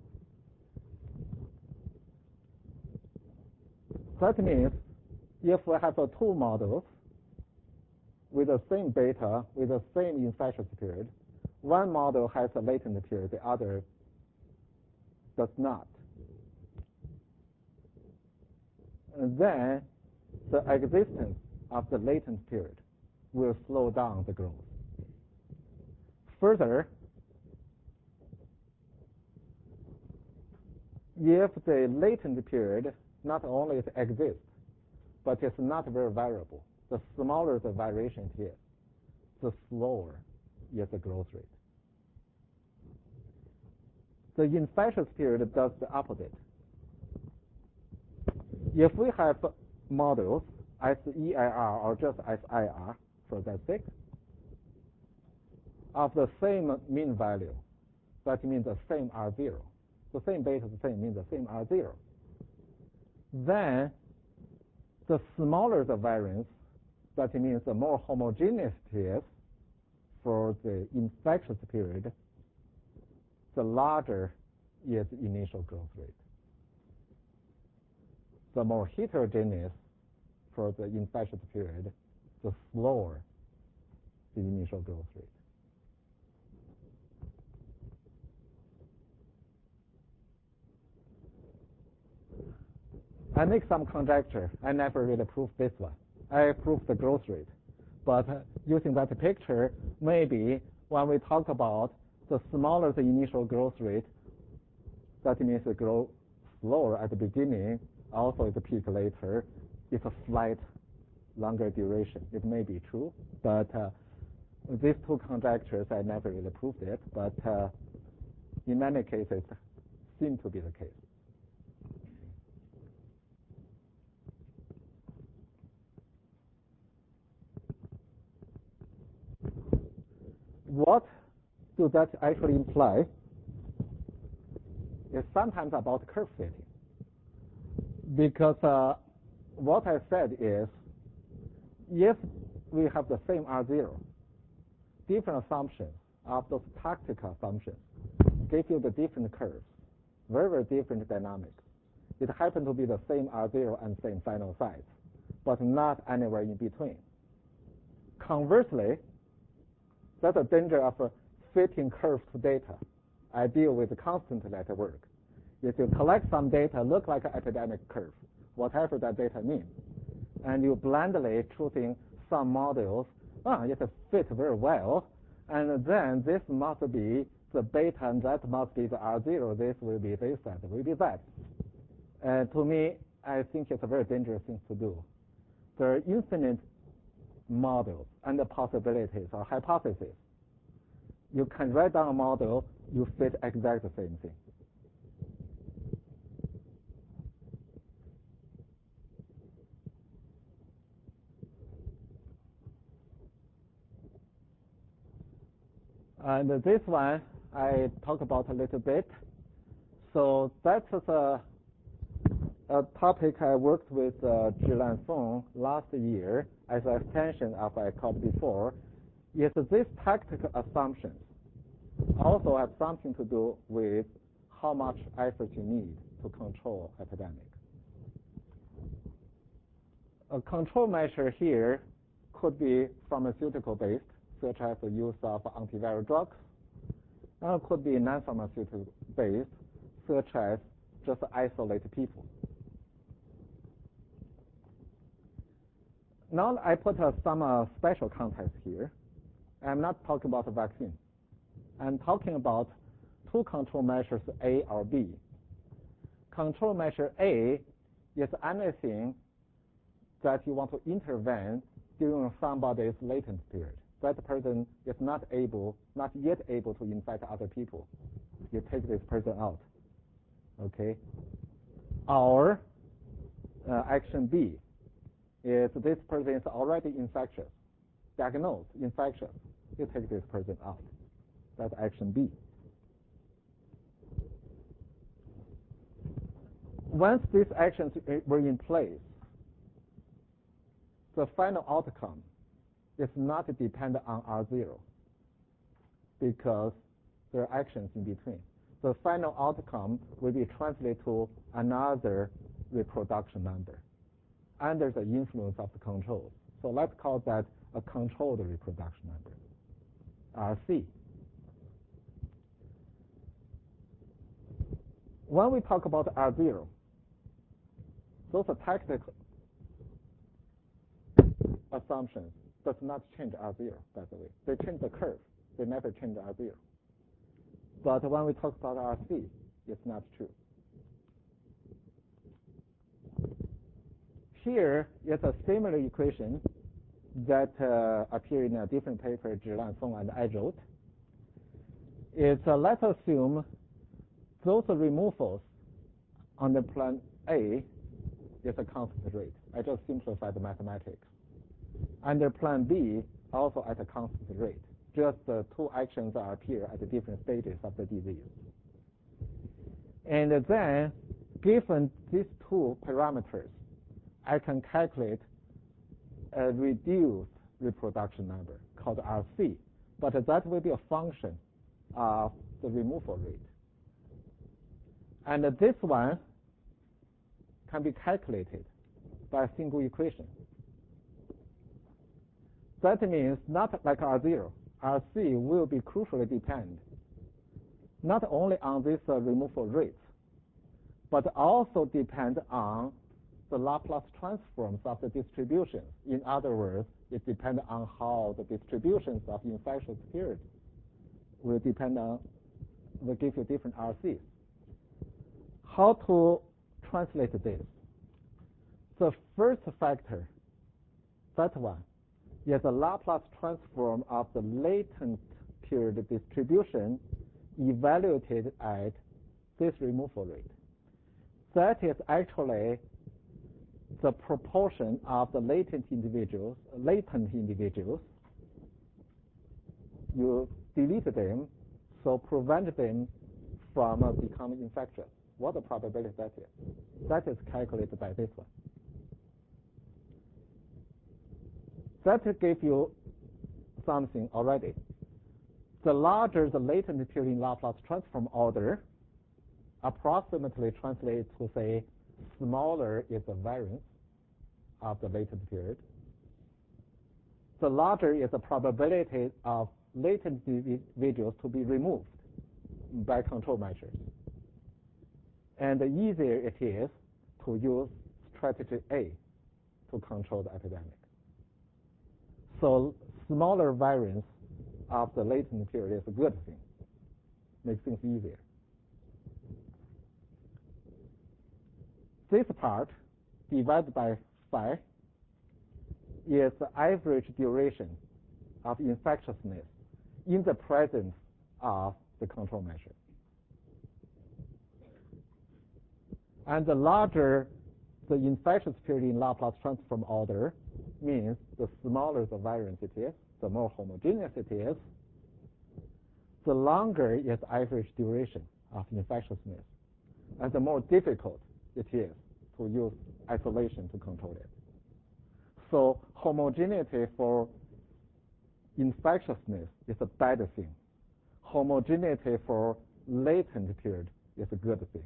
That means if we have two models with the same beta, with the same infectious period, one model has a latent period, the other does not. And then the existence of the latent period will slow down the growth. Further, if the latent period not only exists, but it's not very variable, the smaller the variation is, the slower is the growth rate. The infectious period does the opposite. If we have models as EIR or just as IR, for that sake, of the same mean value, that means the same R0. The same beta, the same means the same R0. Then the smaller the variance, that means the more homogeneous it is for the infectious period, the larger is the initial growth rate. The more heterogeneous for the infectious period, the slower the initial growth rate. I make some conjecture. I never really proved this one. I proved the growth rate. But using that picture, maybe when we talk about the smaller the initial growth rate, that means it grows slower at the beginning, also at the peak later. It's a slight longer duration. It may be true, but these two conjectures, I never really proved it, but in many cases, seem to be the case. What does that actually imply? It's sometimes about curve fitting. Because what I said is, if we have the same R0, different assumptions of those tactical assumptions give you the different curves, very, very different dynamics. It happens to be the same R0 and same final size, but not anywhere in between. Conversely, that's a danger of fitting curves to data. I deal with constantly at work. If you collect some data, look like an epidemic curve, whatever that data means, and you blindly choosing some models, it fits very well, and then this must be the beta, and that must be the R0, this will be this, that will be that. To me, I think it's a very dangerous thing to do. There are infinite models and the possibilities or hypotheses. You can write down a model, you fit exactly the same thing. And this one I talk about a little bit. So that's a topic I worked with Zhilan Feng last year as an extension of what I called before. Is these tactical assumptions also have something to do with how much effort you need to control epidemic. A control measure here could be pharmaceutical-based, such as the use of antiviral drugs, and it could be non-pharmaceutical-based, such as just isolate people. Now I put some special context here. I'm not talking about a vaccine. I'm talking about two control measures, A or B. Control measure A is anything that you want to intervene during somebody's latent period. That person is not yet able to infect other people. You take this person out. Okay? Our action B is this person is already infectious, diagnosed infectious. You take this person out. That's action B. Once these actions were in place, the final outcome is not dependent on R0 because there are actions in between. The final outcome will be translated to another reproduction number under the influence of the control. So let's call that a controlled reproduction number, RC. When we talk about R0, those are technical assumptions does not change R0, by the way. They change the curve. They never change R0. But when we talk about RC, it's not true. Here is a similar equation that appeared in a different paper, Zhilan, Song, and I wrote. Let's assume those removals on the plan A is a constant rate. I just simplified the mathematics. Under plan B, also at a constant rate. Just the two actions appear at the different stages of the disease. And then, given these two parameters, I can calculate a reduced reproduction number called RC, but that will be a function of the removal rate. And this one can be calculated by a single equation. That means not like R0. RC will be crucially depend not only on this removal rate, but also depend on the Laplace transforms of the distributions. In other words, it depends on how the distributions of infectious period will give you different RCs. How to translate this? The first factor, that one, is the Laplace transform of the latent period distribution evaluated at this removal rate. That is actually the proportion of the latent individuals. You delete them, so prevent them from becoming infectious. What the probability that is? That is calculated by this one. That gives you something already. The larger the latent period in Laplace transform order, approximately translates to say smaller is the variance of the latent period. The larger is the probability of latent individuals to be removed by control measures. And the easier it is to use strategy A to control the epidemic. So smaller variance of the latent period is a good thing. Makes things easier. This part divided by phi is the average duration of infectiousness in the presence of the control measure. And the larger the infectious period in Laplace transform order means the smaller the variance it is, the more homogeneous it is, the longer is average duration of infectiousness, and the more difficult it is to use isolation to control it. So homogeneity for infectiousness is a bad thing. Homogeneity for latent period is a good thing.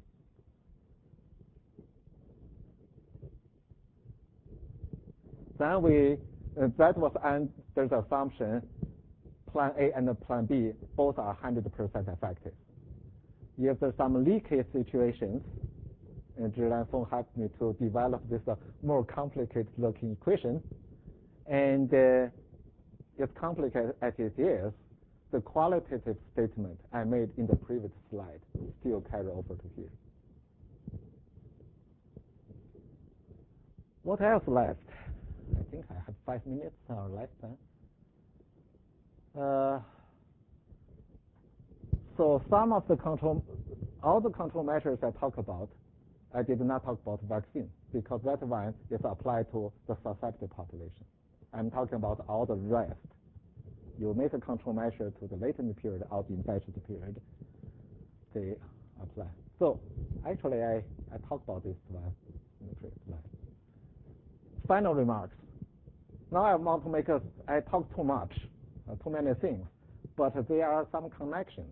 Then that was under the assumption plan A and plan B both are 100% effective. If there's some leakage situations, and Zhilan Song helped me to develop this more complicated looking equation, and as complicated as it is, the qualitative statement I made in the previous slide still carry over to here. What else left? I think I have 5 minutes or less time. So some of the all the control measures I talk about, I did not talk about vaccine because that one is applied to the susceptible population. I'm talking about all the rest. You make a control measure to the latent period or the infectious period, they apply. So actually I talked about this one in the previous slide. Final remarks. Now I want to make I talk too much, too many things, but there are some connections.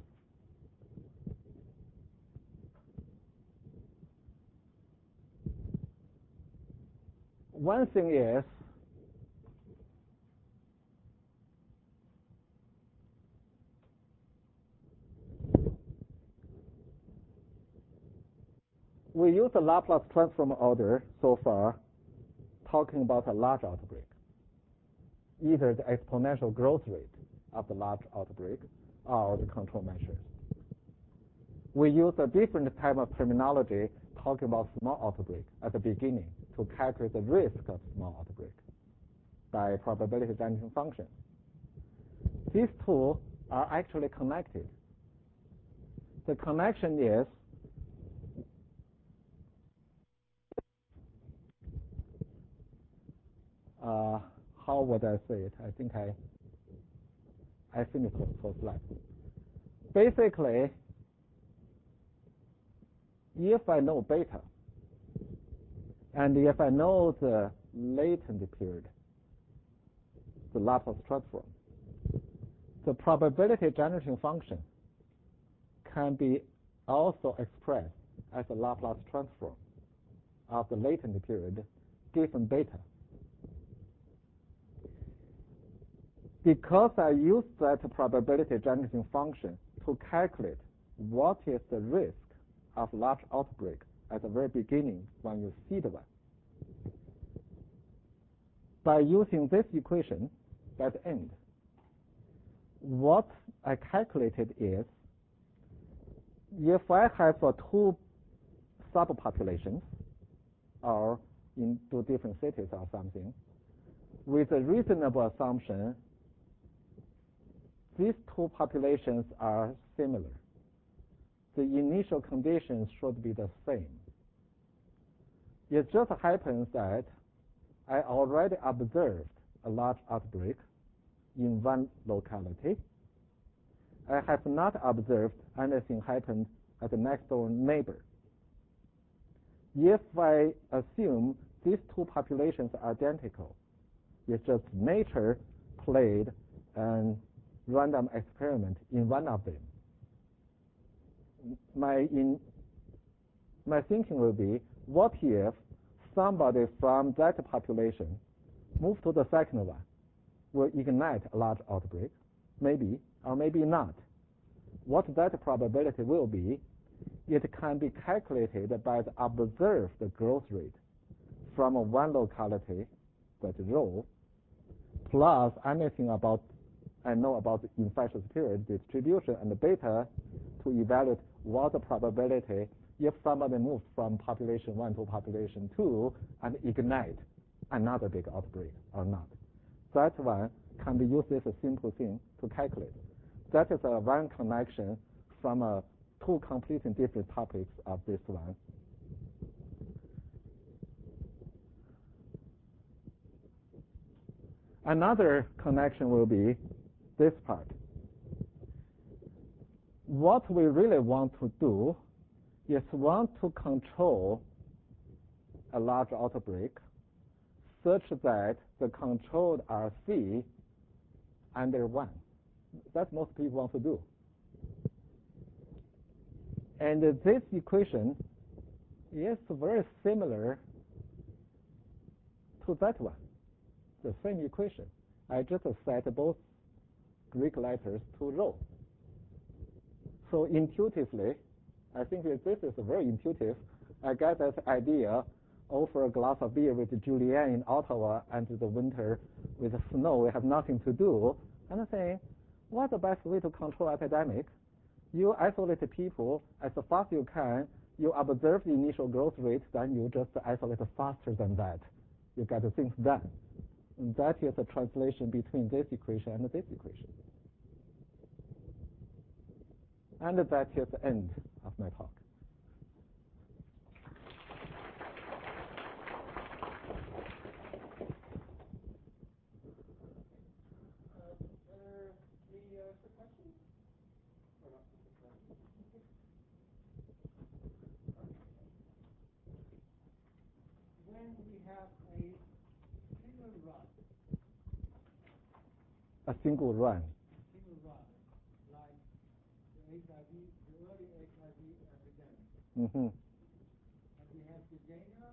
One thing is we use the Laplace transform order so far, talking about a large outbreak, either the exponential growth rate of the large outbreak or the control measures. We use a different type of terminology talking about small outbreak at the beginning to calculate the risk of small outbreak by probability density function. These two are actually connected. The connection is how would I say it? I think I finished the first slide. Basically, if I know beta, and if I know the latent period, the Laplace transform, the probability generating function can be also expressed as a Laplace transform of the latent period given beta. Because I use that probability generating function to calculate what is the risk of large outbreak at the very beginning when you see the one. By using this equation at the end, what I calculated is if I have two subpopulations or in two different cities or something, with a reasonable assumption, these two populations are similar. The initial conditions should be the same. It just happens that I already observed a large outbreak in one locality. I have not observed anything happen at the next door neighbor. If I assume these two populations are identical, it's just nature played an random experiment in one of them. My thinking will be, what if somebody from that population move to the second one, will ignite a large outbreak, maybe, or maybe not. What that probability will be, it can be calculated by the observed growth rate from one locality, that rho, plus anything about I know about the infectious period distribution and the beta to evaluate what the probability if somebody moves from population 1 to population 2 and ignite another big outbreak or not. That one can be used as a simple thing to calculate. That is a one connection from two completely different topics of this one. Another connection will be this part. What we really want to do is want to control a large outbreak such that the controlled RC under 1. That's most people want to do. And this equation is very similar to that one, the same equation. I just set both Greek letters to rho. So intuitively, I think that this is very intuitive. I get that idea over a glass of beer with Julianne in Ottawa and the winter with snow. We have nothing to do. And I say, what's the best way to control epidemic? You isolate people as fast as you can. You observe the initial growth rate, then you just isolate faster than that. You get things done. And that is a translation between this equation and this equation. And that is the end of my talk. When we have a single run A single run. Single run, like the HIV, the early HIV epidemic. Mm-hmm. And we have the data.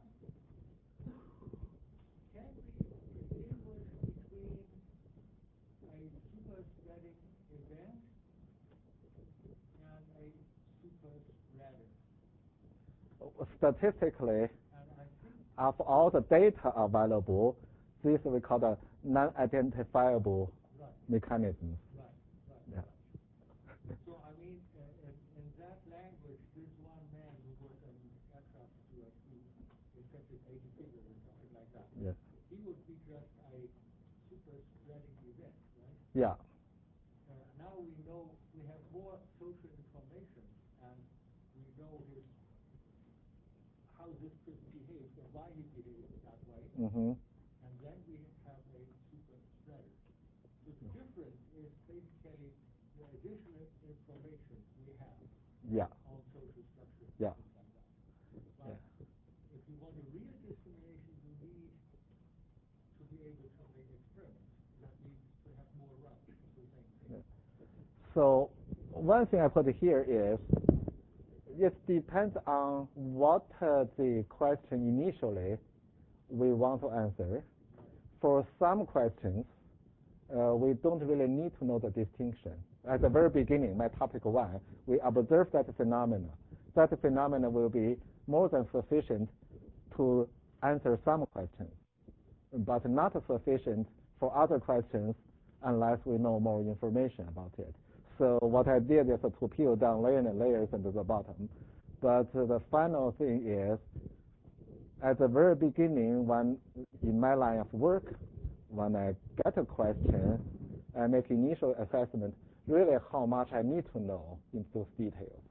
Can we distinguish between a super spreading event and a super spreader? Statistically, And I think of all the data available, this we call the non-identifiable right, mechanisms. right. Yeah. So I mean, in that language, this one man who was an aircraft steward who infected 80 people or something like that, Yes. he would be just a super spreading event, right? Yeah. Now we know we have more social information, and we know how this person behaves and why he behaves that way, Mm-hmm. and then we have a super spreader. So the difference is basically the additional information we have Yeah. on social structure. Yeah. Things like that. But if you want a real discrimination, you need to be able to make experiments. That means to have more runs of the same thing. Yeah. So one thing I put here is it depends on what the question initially we want to answer. For some questions, we don't really need to know the distinction. At the very beginning, my topic 1, we observe that phenomena. That phenomena will be more than sufficient to answer some questions, but not sufficient for other questions unless we know more information about it. So what I did is to peel down layers and layers at the bottom. But the final thing is, at the very beginning, when in my line of work, when I get a question, I make initial assessment, really how much I need to know in those details.